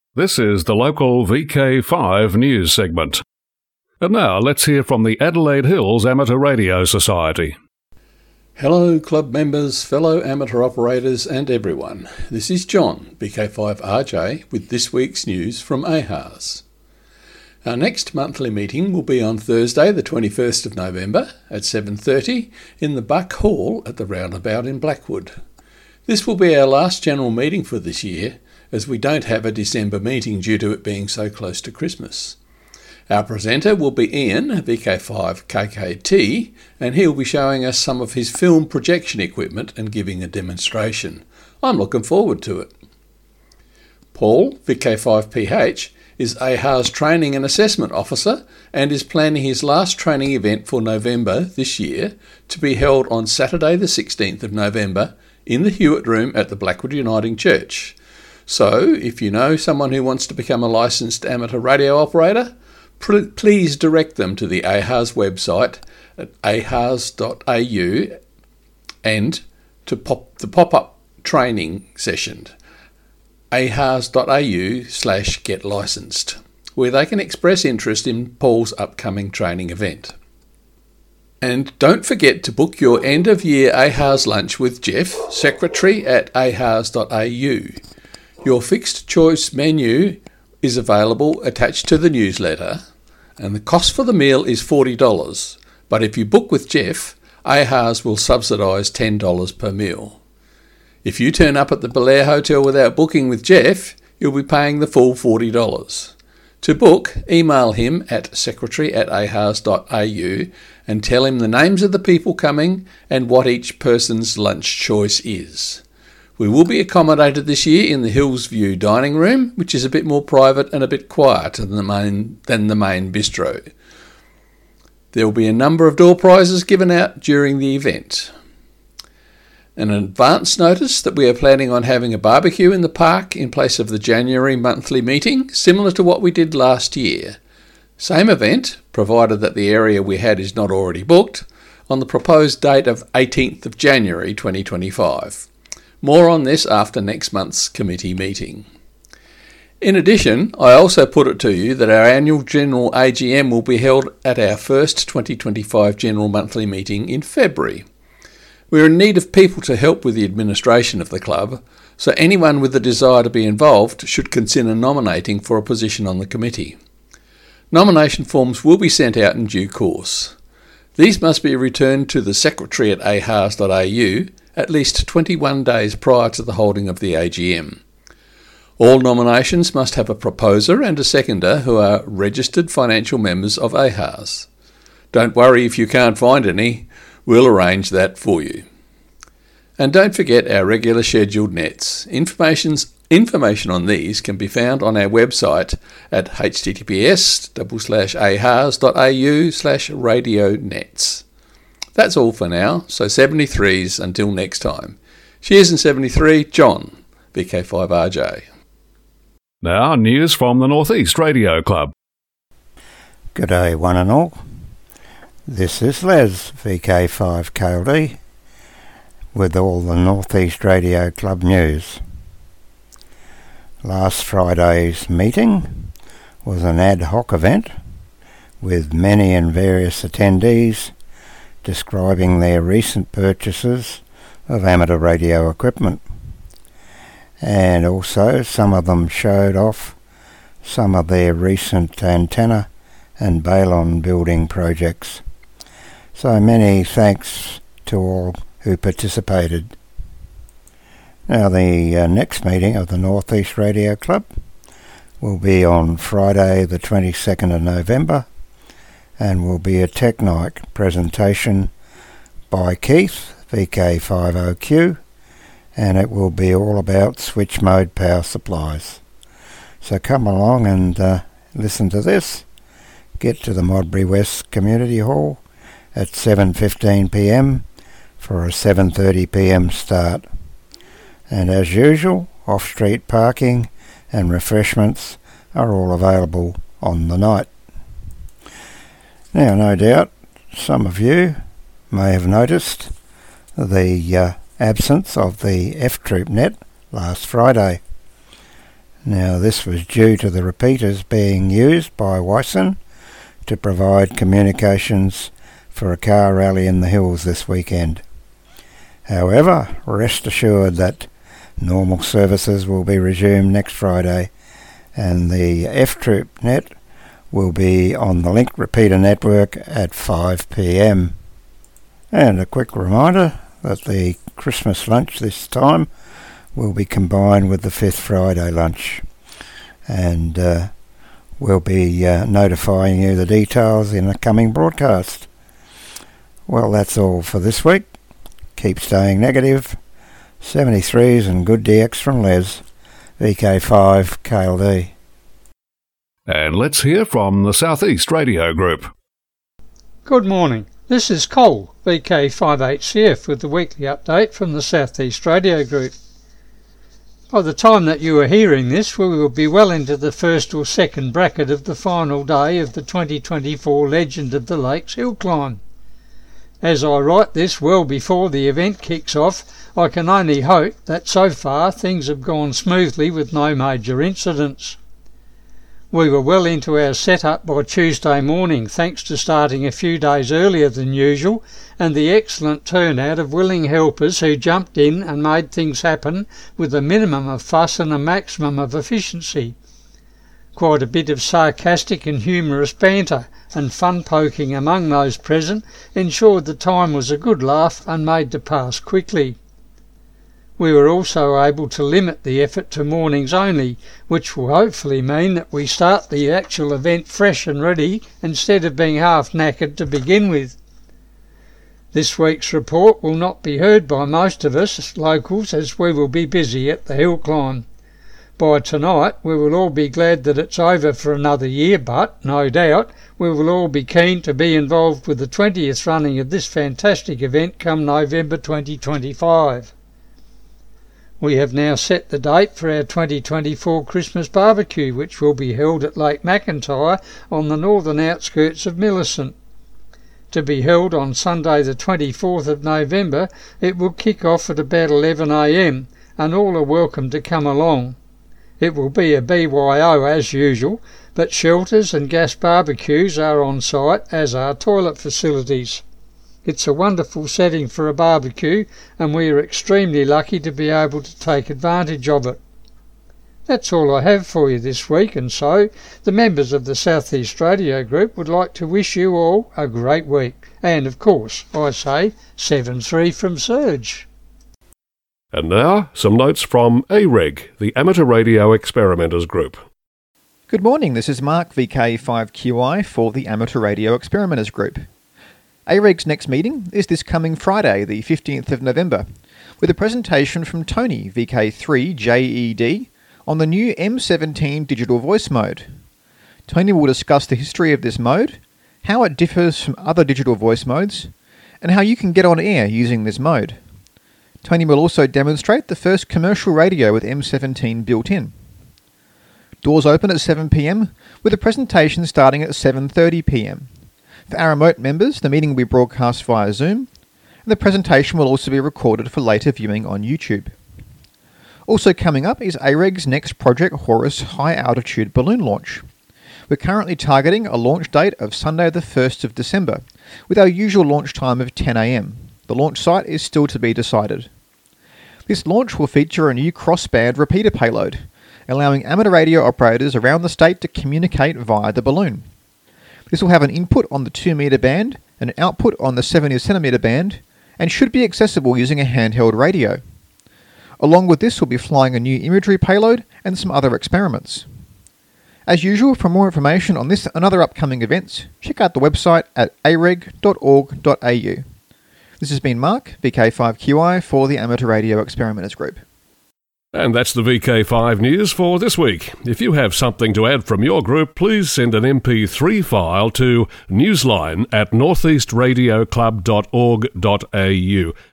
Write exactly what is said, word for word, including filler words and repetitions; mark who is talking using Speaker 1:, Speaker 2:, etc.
Speaker 1: This is the local V K five news segment. And now let's hear from the Adelaide Hills Amateur Radio Society.
Speaker 2: Hello club members, fellow amateur operators and everyone. This is John, V K five R J, with this week's news from A H A R S. Our next monthly meeting will be on Thursday the twenty-first of November at seven thirty in the Buck Hall at the Roundabout in Blackwood. This will be our last general meeting for this year, as we don't have a December meeting due to it being so close to Christmas. Our presenter will be Ian, V K five K K T, and he'll be showing us some of his film projection equipment and giving a demonstration. I'm looking forward to it. Paul, V K five P H, is A H A R S Training and Assessment Officer and is planning his last training event for November this year to be held on Saturday the sixteenth of November in the Hewitt Room at the Blackwood Uniting Church. So, if you know someone who wants to become a licensed amateur radio operator, pr- please direct them to the A H A R S website at a h a r s dot a u and to pop the pop-up training session, a h a r s dot a u slash get licensed, where they can express interest in Paul's upcoming training event. And don't forget to book your end-of-year A H A R S lunch with Jeff, secretary at a h a r s dot a u. Your fixed choice menu is available attached to the newsletter, and the cost for the meal is forty dollars, but if you book with Jeff, A H A R S will subsidise ten dollars per meal. If you turn up at the Belair Hotel without booking with Jeff, you'll be paying the full forty dollars. To book, email him at secretary at a h a r s dot a u and tell him the names of the people coming and what each person's lunch choice is. We will be accommodated this year in the Hillsview dining room, which is a bit more private and a bit quieter than the main, than the main bistro. There will be a number of door prizes given out during the event. An advance notice that we are planning on having a barbecue in the park in place of the January monthly meeting, similar to what we did last year. Same event, provided that the area we had is not already booked, on the proposed date of eighteenth of January twenty twenty-five. More on this after next month's committee meeting. In addition, I also put it to you that our annual General A G M will be held at our first twenty twenty-five General Monthly meeting in February. We're in need of people to help with the administration of the club, so anyone with the desire to be involved should consider nominating for a position on the committee. Nomination forms will be sent out in due course. These must be returned to the secretary at a h a r s dot a u at least twenty-one days prior to the holding of the A G M. All nominations must have a proposer and a seconder who are registered financial members of A H A R S. Don't worry if you can't find any, we'll arrange that for you. And don't forget our regular scheduled nets. Information's, information on these can be found on our website at https double slash ahars.au slash radio nets. That's all for now, so seventy-threes until next time. Cheers in seventy-three, John, V K five R J.
Speaker 1: Now, news from the North East Radio Club.
Speaker 3: Good day, one and all. This is Les, V K five K L D, with all the North East Radio Club news. Last Friday's meeting was an ad hoc event with many and various attendees describing their recent purchases of amateur radio equipment. And also some of them showed off some of their recent antenna and balun building projects. So many thanks to all who participated. Now the uh, next meeting of the North East Radio Club will be on Friday the twenty-second of November and will be a Tech Night presentation by Keith, V K five O Q, and it will be all about switch mode power supplies. So come along and uh, listen to this. Get to the Modbury West Community Hall at seven fifteen p m for a seven thirty p m start. And as usual, off-street parking and refreshments are all available on the night. Now, no doubt, some of you may have noticed the uh, absence of the F-Troop net last Friday. Now this was due to the repeaters being used by Wyson to provide communications for a car rally in the hills this weekend. However, rest assured that normal services will be resumed next Friday and the F-Troop net will be on the Link repeater network at five p m. And a quick reminder that the Christmas lunch this time will be combined with the Fifth Friday lunch, and uh, we'll be uh, notifying you the details in a coming broadcast. Well, that's all for this week. Keep staying negative. seventy-threes and good D X from Les, V K five K L D.
Speaker 1: And let's hear from the Southeast Radio Group.
Speaker 4: Good morning. This is Cole, V K five H C F, with the weekly update from the Southeast Radio Group. By the time that you are hearing this, we will be well into the first or second bracket of the final day of the twenty twenty-four Legend of the Lakes Hill Climb. As I write this well before the event kicks off, I can only hope that so far things have gone smoothly with no major incidents. We were well into our setup by Tuesday morning, thanks to starting a few days earlier than usual and the excellent turnout of willing helpers who jumped in and made things happen with a minimum of fuss and a maximum of efficiency. Quite a bit of sarcastic and humorous banter and fun poking among those present ensured the time was a good laugh and made to pass quickly. We were also able to limit the effort to mornings only, which will hopefully mean that we start the actual event fresh and ready instead of being half knackered to begin with. This week's report will not be heard by most of us locals as we will be busy at the hill climb. By tonight we will all be glad that it's over for another year, but, no doubt, we will all be keen to be involved with the twentieth running of this fantastic event come November twenty twenty-five. We have now set the date for our twenty twenty-four Christmas barbecue, which will be held at Lake McIntyre on the northern outskirts of Millicent. To be held on Sunday the twenty-fourth of November, it will kick off at about eleven a m and all are welcome to come along. It will be a B Y O as usual, but shelters and gas barbecues are on site, as are toilet facilities. It's a wonderful setting for a barbecue and we are extremely lucky to be able to take advantage of it. That's all I have for you this week, and so the members of the Southeast Radio Group would like to wish you all a great week. And of course, I say seven three from Surge.
Speaker 1: And now, some notes from A R E G, the Amateur Radio Experimenters Group.
Speaker 5: Good morning, this is Mark, V K five Q I, for the Amateur Radio Experimenters Group. A R E G's next meeting is this coming Friday, the fifteenth of November, with a presentation from Tony, V K three J E D, on the new M seventeen digital voice mode. Tony will discuss the history of this mode, how it differs from other digital voice modes, and how you can get on air using this mode. Tony will also demonstrate the first commercial radio with M seventeen built in. Doors open at seven p m, with a presentation starting at seven thirty p m. For our remote members, the meeting will be broadcast via Zoom, and the presentation will also be recorded for later viewing on YouTube. Also coming up is A R E G's next Project Horus high altitude balloon launch. We're currently targeting a launch date of Sunday the first of December, with our usual launch time of ten a m. The launch site is still to be decided. This launch will feature a new crossband repeater payload, allowing amateur radio operators around the state to communicate via the balloon. This will have an input on the two metre band and an output on the seventy centimetre band, and should be accessible using a handheld radio. Along with this, we'll be flying a new imagery payload and some other experiments. As usual, for more information on this and other upcoming events, check out the website at a r e g dot org dot a u. This has been Mark, V K five Q I, for the Amateur Radio Experimenters Group.
Speaker 1: And that's the V K five news for this week. If you have something to add from your group, please send an M P three file to newsline at northeast radio club dot org dot a u.